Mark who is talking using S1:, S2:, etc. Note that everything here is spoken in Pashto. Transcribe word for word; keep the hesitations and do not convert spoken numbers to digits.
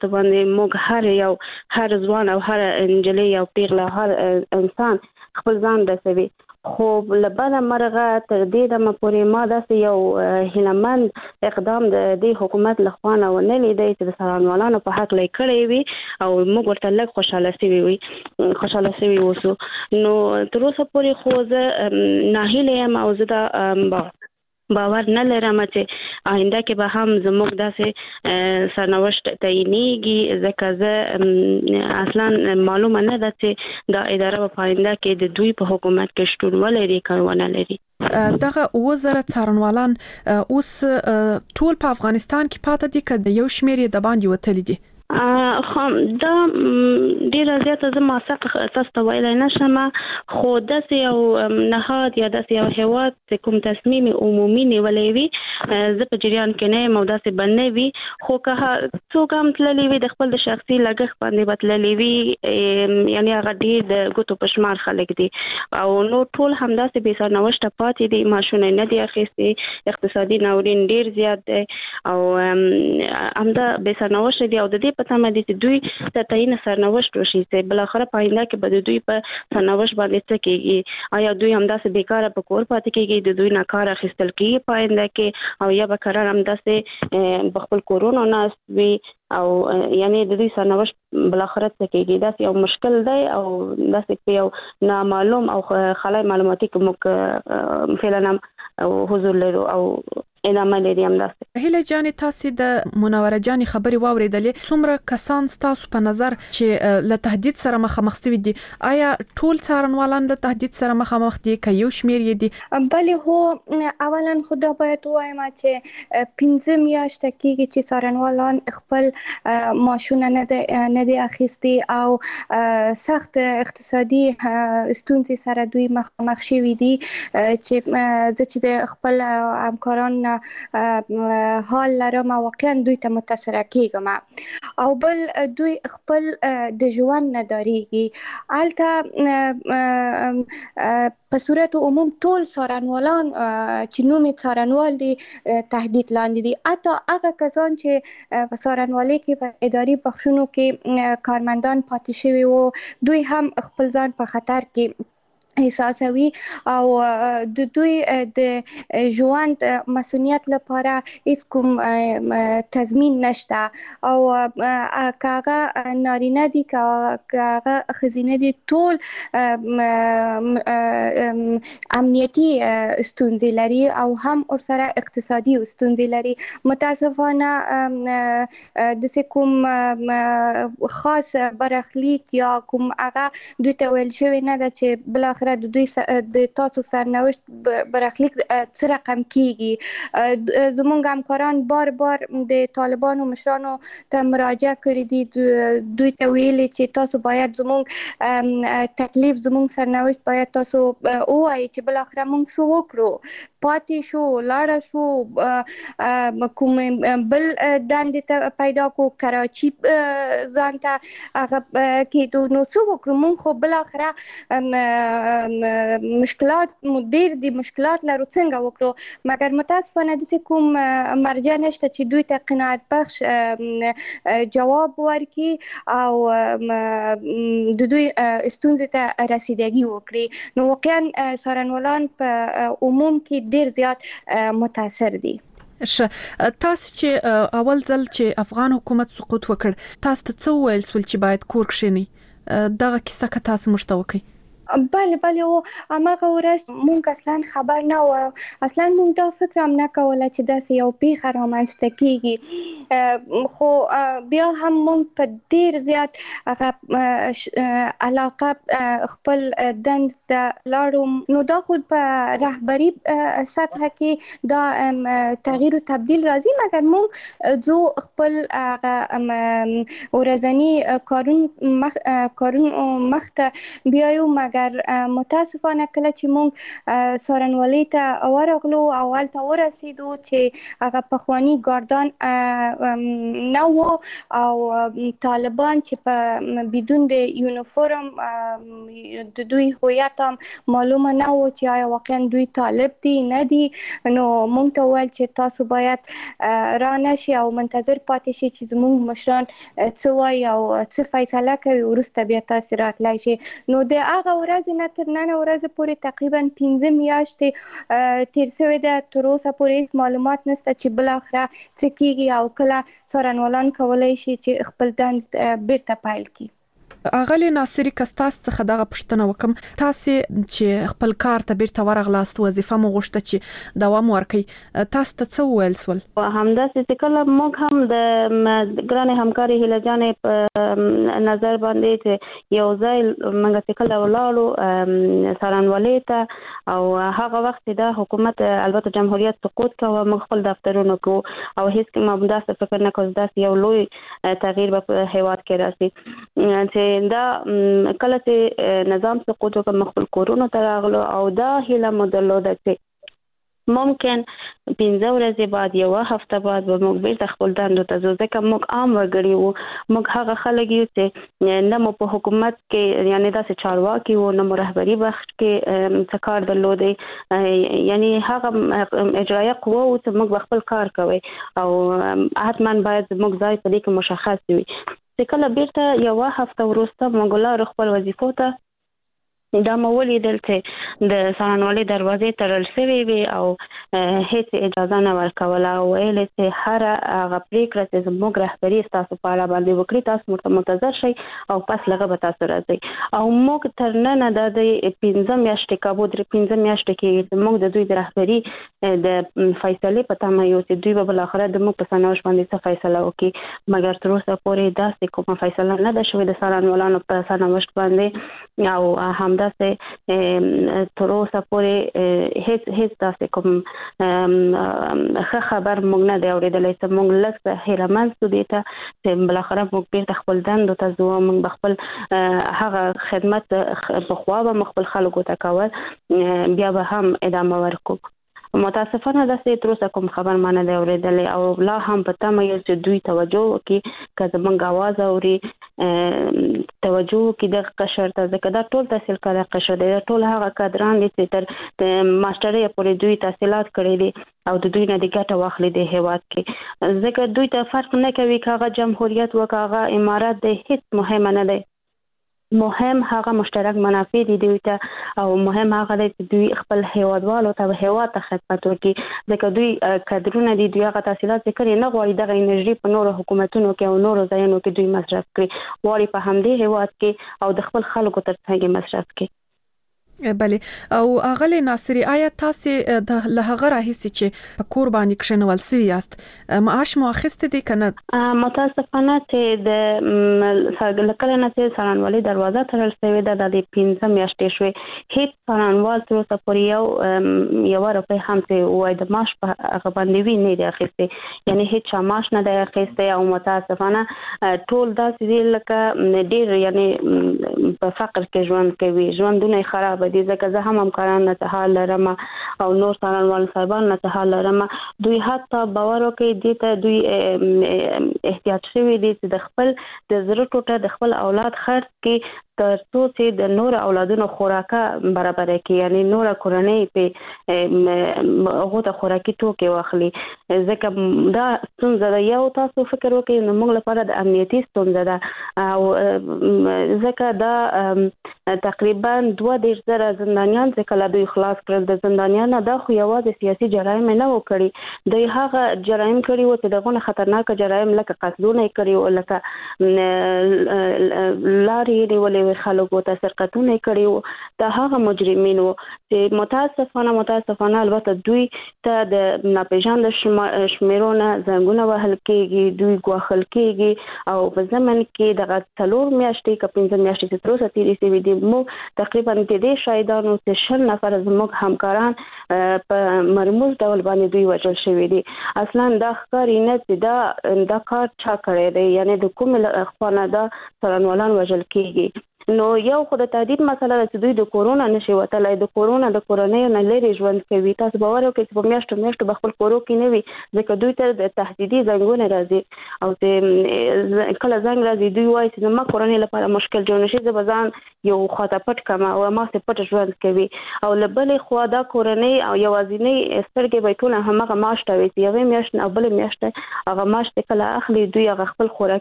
S1: وخت باندې موږ هر یو هر ځوان او هر انجلۍ او پیغله هر انسان خپل ځان رسوي. خو لبنه مرغه تر دې دمه پورې ما داسې یو هیلهمند اقدام د دې حکومت لخوا نه ونه لیدی چې د څارنوالانو په حق لای کړی وي او موږ ورته لږ خوشحاله سوي وي خوشحاله سوي اوسو. نو تر اوسه پورې خو زه ناهیله یم او زه دا باور نه لرم چې آینده کې به هم زموږ داسې سرنوشت تعینېږي، ځکه زه اصلا معلومه نه ده چې دا اداره په آینده کې د دوی په حکومت کې شتون ولري که ونه لري.
S2: دغه اووه زره څارنوالان اوس ټول په افغانستان کې پاتې دي که یو شمېر یې د باندې وتلي دي؟
S1: خو دا ډیره زیاته زه موثق تاسو ته ویلی نشم، خو داسې یو نهاد یا داسې یو هیواد چې کوم تصمیم عمومي نیولی وي زه په جریان کې نه یم او داسې به نه وي، خو که څوک هم تللی وي د خپل د شخصي لګښت باندې به تللی وي، یعنې هغه ډېر د ګوتو په شمار خلک دي او نو ټول همداسې بې سرنوشته پاتې دي، معاشونه نه دي اخیستي، اقتصادي ناورین ډېر زیات دی او همدا بې سرنوشته دي او د دې په تمه دي چې دوی ته تعین سرنوشت وشي چې بالاخره په آینده کې به د دوی په سرنوشت باندې څه کېږي. آیا دوی همداسې بیکاره په کور پاتې کېږي، د دوی نه کار اخیستل کېږي په آینده کې، او یا به کرار همداسې په خپل کورونو ناست وي او یعنی د دوی سرنوشت بالاخره څه کېږي. داسې یو مشکل دی او داسې په یو نامعلوم او خلای معلوماتي کې موږ فعلا هم حضور لرو او ادامه لري. همداسې
S2: هیله جانې تاسې د منوره جانې خبرې واورېدلې، څومره کسان ستاسو په نظر چې له تهدید سره مخامخ شوي دي؟ آیا ټول څارنوالان له تهدید سره مخامخ دي که یو شمېر یې دي؟
S3: بلې هو اولا خو دا باید ووایم چې پنځه میاشته کېږي چې څارنوالان خپل معاشونه نه دي اخیستي او سخت اقتصادي ستونزې سره دوی مخامخ شوي دي چې زه چې د خپل همکاران حال لرم واقعا دوی ته متاثره کېږم او بل دوی خپل د ژوند نه ډارېږي. هلته په صورت عموم ټول څارنوالان چې نوم یې څارنوال دي تهدید لاندې دي، حتی هغه کسان چې په څارنوالۍ کې په اداري بخشونو کې کارمندان پاتې شوي وو دوی هم خپل ځان په خطر کې احساسوي او د دوی د ژوند مسؤلیت لپاره هیڅ کوم تضمین نشته او که هغه نارینه دي که هغه ښځینه دي ټول امنیتي ستونزې لري او هم ورسره اقتصادي ستونزې لري. متاسفانه داسې کوم خاص برخلیک یا کوم هغه دوی ته ویل شوی نه ده چې بالاخره د دوی د تاسو سرنوشت برخلیک څه رقم کیږي. زموږ همکاران بار بار د طالبانو مشرانو ته مراجعه کړې دي، دوی ته ویلي چې تاسو باید زموږ تکلیف زموږ سرنوشت باید تاسو ووایي چې بالاخره موږ څه وکړو، پاتې شو، لاړه شو، کوم بل دندې ته پیدا کو، کراچي ځان ته هغه کېدو، نو څه وکړو؟ موږ خو بالاخره مشکلات مو ډېر دي، مشکلات لرو، څنګه وکړو؟ مګر متاسفانه داسې کوم مرجع نشته چې دوی ته قناعت بخش جواب ورکړي او د دوی ستونزې ته رسیدګي وکړي. نو واقعا څارنوالان په عموم کې ډېر زیات متاثر دي.
S2: ښه، تاسو چې اول ځل چې افغان حکومت سقوط وکړ تاسو ته څه وویل سول چې باید کور کښینئ؟ دغه کیسه که تاسو موږ ته وکړئ.
S3: بله بله او هماغه ورځ مونږ اصلا خبر نه و، اصلا مونږ دا فکر هم نه کوله چې داسې یو پیښه رامنځته کېږي، خو بیا هم مونږ په ډېر زیات هغه علاقه خپل دند ته لاړو. نو دا خود په رهبري سطحه کې دا تغییر و تبدیل راځي، مګر مونږ ځو خپل هغه ورځني کارون مخ کارون مخ ته بیایو، مګر مګر متاسفانه کله چې موږ څارنوالۍ ته ورغلو او هلته ورسېدو چې هغه پخواني ګاردان نه و او طالبان چې په بدون د یونیفورم د دوی هویت هم معلومه نه و چې آیا واقعا دوی طالب دي نه دي، نو موږ ته وویل چې تاسو باید را نشي او منتظر پاتې شي چې زموږ مشران څه وایي او څه فیصله کوي، وروسته بیا تاسو راتلی شي. نو د هغه ورځې نه تر نن ورځې پورې تقریبا پنځه میاشتې تیر شوې ده، تر اوسه پورې هیڅ معلومات نشته چې بالاخره څه کیږي او کله څارنوالان کولی شي چې خپل دند بیرته پیل کړي.
S2: اغلی ناصری کستاس څخه دغه پوښتنه وکم، تاسو چې خپل کار ته بیرته ورغلاست، وظیفه مو غوښته چې دوام ورکړي، تاسو ته څه وویل سول؟
S1: همداسې چې کله موږ هم د ګرانې همکاري هیله جانې په نظر باندې چې یو ځای موږ چې کله ولاړو څارنوالۍ ته او هغه وخت د حکومت البته جمهوریت سقوط کوه، موږ خپل دفترونو کو او هیڅ کوم داسې فکر نه کوو داسې یو لوی تغییر په هیواد کې راسي چې دا کله چې نظام سقوط وکړ مخبل کورونو ته راغلو او دا هیله مو درلوده چې ممکن پنځه ورځې بعد یو هفته بعد به موږ بیرته خپل دندو ته ځو، ځکه موږ عام وګړي وو، موږ هغه خلک یو چې نه مو په حکومت کې یعنی داسې چارواکي وو، نه مو رهبري بخش کې څه کار درلودی، یعنی هغه اجرایه قوه وو چې موږ خپل کار کوي او حتما باید موږ ځای په دې کې مشخص وي. چې کله بیرته یو هفته وروسته موږ لاړو خپل وظیفو ته، دا مو ولیدل چې د څارنوالۍ دروازې تړل شوې وي او هیڅ اجازه نه ورکوله او ویل چې هر هغه پریکړه چې زموږ رهبري ستاسو په اړه باندې وکړي تاسو ورته منتظر شئ او پس لږه به تاسو راځئ. او موږ تر ننه د پنځه میاشتې کابو درې پنځه میاشتې کې موږ د دوی د رهبري د فیصلې په تمه یو چې دوی به بالاخره د موږ په سرنوشت باندې څه فیصله وکړي، مګر تر اوسه پورې داسې کومه فیصله نه ده شوې د څارنوالانو په سرنوشت باندې او همداسې تر اوسه پورې هیڅ هیڅ داسې کوم ښه خبر موږ نه دی اورېدلی چې موږ لږ څه هیله شو دې ته چې بالاخره موږ بیرته خپل دندو ته ځو، موږ به خپل هغه خدمت پخوا به موږ خپل خلکو ته کول بیا به هم ادامه ورکړو. متاسفانه داسې تر اوسه کوم خبر ما نه دی اورېدلی او لا هم په تمه یو چې دوی توجه وکړي، که زموږ اواز اوري توجه وکړي دغه قشر ته، ځکه دا ټول تحصیل کړی قشر دی، دا ټول هغه کادران دي چې تر ماسټرۍ پورې دوی تحصیلات کړي دي او د دوی نه د ګټه واخلي د هیواد کې، ځکه دوی ته فرق نه کوي که هغه جمهوریت و که هغه امارات دی، هیڅ مهمه نه دی، مهم هغه مشترک منافع دي دوی ته او مهم هغه دی چې دوی خپل هیوادوالو ته هیواد ته خدمت وکړي، ځکه دوی کادرونه دي، دوی هغه تحصیلات چې کړي نه غواړي دغه انرژي په نورو حکومتونو کې او نورو ځایونو کې دوی مصرف کړي، غواړي په همدې هیواد کې او د خپل خلکو تر څنګ مصرف کړي.
S2: بله او اغلی ناصری، آیا تاسو د لهغه راهیسي چې په کور باندې کښنول سوي یاست معاش مو اخیسته دي کنه؟
S1: متاسفانه چې د لکه نه چې څارنوالۍ دروازه تړل شوې ده د پنځه میاشتې شوې، هیڅ څارنوال تر اوسه پورې یو یوه روپۍ هم چې وایي د معاش په هغه باندې وي نه دی اخیستی، یعنی هیڅ چا معاش نه دی اخیستی او متاسفانه ټول داسې دي لکه ډېر یعنی په فقر کې ژوند کوي، ژوندونه یې خراب دي، ځکه زه هم همکاران نه څه حال لرم او نور څارنوال صاحبان نه څه حال لرم، دوی حتی باور وکړي دې ته دوی احتیاط شوي دي چې د خپل د زړه ټوټه د خپل اولاد خرڅ کړي تر څو چې د نور اولادونو خوراکه برابر کړي، یعنی نور کورنۍ په هغه ته خوراکي توکي واخلي، ځکه دا ستونزه ده. یو تاسو فکر وکړئ نو موږ لپاره د امنیتي ستونزه ده او ځکه دا تقریبا دوه دېرش زره زندانیان چې کله دوی خلاص کړل د زندانیانو، دا خو یوازې سیاسي جرایم نه و کړي، دوی هغه جرایم کړي و چې دغه خطرناک جرایم لکه قتلونه کړي او لکه لارې نیولې خلکو ته سرقتونه کړي وو، دا هغه مجرمین وو چې متاسفانه متاسفانه البته دوی ته د ناپېژانده شمیرونه زنګونه وهل کېږي، دوی ګواښل کېږي او په ضمن کې دغه څلور میاشتې که پنځه میاشتې چې تر اوسه تېرې شوي دي موږ تقریبا د دې شاهدانو چې شل نفره زموږ همکاران په مرموز ډول باندې دوی وژل شوي دي. اصلا دا ښکاري نه چې دا دا کار چا کړی دی، یعنی د کومې خوا نه دا څارنوالان وژل کېږي، نو یو خو د تهدید مسله ده چې دوی د کورونا نشي وتلای، د کورونا د کورونۍ نه لري ژوند کوي. تاسو باور وکړئ چې په میاشتو میاشتو به خپل کورو کې نه وي، ځکه دوی ته د تهدیدي زنګونه راځي او چې کله زنګ راځي دوی وایي چې ما کورونۍ لپاره مشکل جوړ نشي، زه به ځان یو خواته پټ کړم او ما سه پټ ژوند کوي. او له بلې خوا دا کورونۍ او یوازینۍ سترګې به ټول همغه ماشته وي چې یوې میاشتې او بلې میاشتې هغه ماشته کله اخلي دوی هغه خپل خوراک